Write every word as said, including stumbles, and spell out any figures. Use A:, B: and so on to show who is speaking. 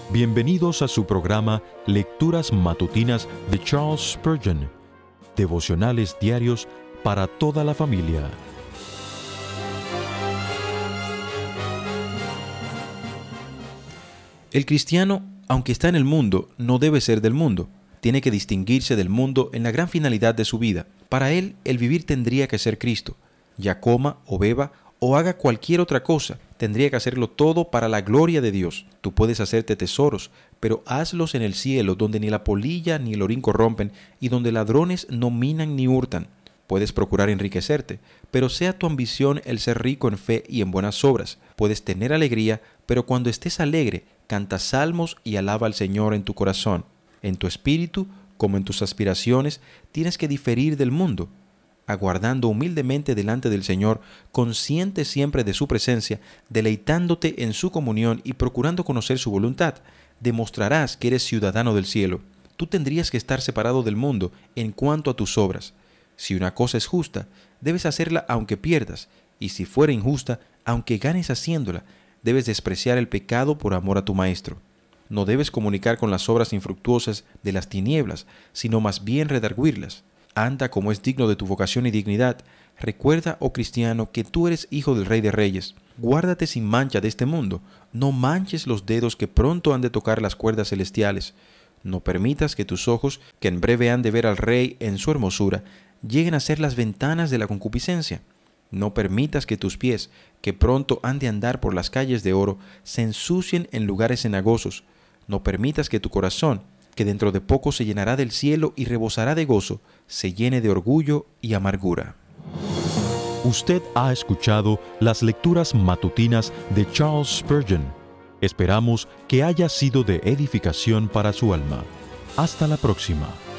A: Bienvenidos a su programa Lecturas Matutinas de Charles Spurgeon, devocionales diarios para toda la familia.
B: El cristiano, aunque está en el mundo, no debe ser del mundo. Tiene que distinguirse del mundo en la gran finalidad de su vida. Para él, el vivir tendría que ser Cristo. Ya coma o beba o haga cualquier otra cosa, tendría que hacerlo todo para la gloria de Dios. Tú puedes hacerte tesoros, pero hazlos en el cielo, donde ni la polilla ni el orín corrompen, y donde ladrones no minan ni hurtan. Puedes procurar enriquecerte, pero sea tu ambición el ser rico en fe y en buenas obras. Puedes tener alegría, pero cuando estés alegre, canta salmos y alaba al Señor en tu corazón. En tu espíritu, como en tus aspiraciones, tienes que diferir del mundo, aguardando humildemente delante del Señor, consciente siempre de su presencia, deleitándote en su comunión y procurando conocer su voluntad. Demostrarás que eres ciudadano del cielo. Tú tendrías que estar separado del mundo en cuanto a tus obras. Si una cosa es justa, debes hacerla aunque pierdas, y si fuera injusta, aunque ganes haciéndola, debes despreciar el pecado por amor a tu Maestro. No debes comunicar con las obras infructuosas de las tinieblas, sino más bien redarguirlas. Anda como es digno de tu vocación y dignidad. Recuerda, oh cristiano, que tú eres hijo del Rey de Reyes. Guárdate sin mancha de este mundo. No manches los dedos que pronto han de tocar las cuerdas celestiales. No permitas que tus ojos, que en breve han de ver al Rey en su hermosura, lleguen a ser las ventanas de la concupiscencia. No permitas que tus pies, que pronto han de andar por las calles de oro, se ensucien en lugares cenagosos. No permitas que tu corazón, que dentro de poco se llenará del cielo y rebosará de gozo, se llene de orgullo y amargura.
A: Usted ha escuchado las lecturas matutinas de Charles Spurgeon. Esperamos que haya sido de edificación para su alma. Hasta la próxima.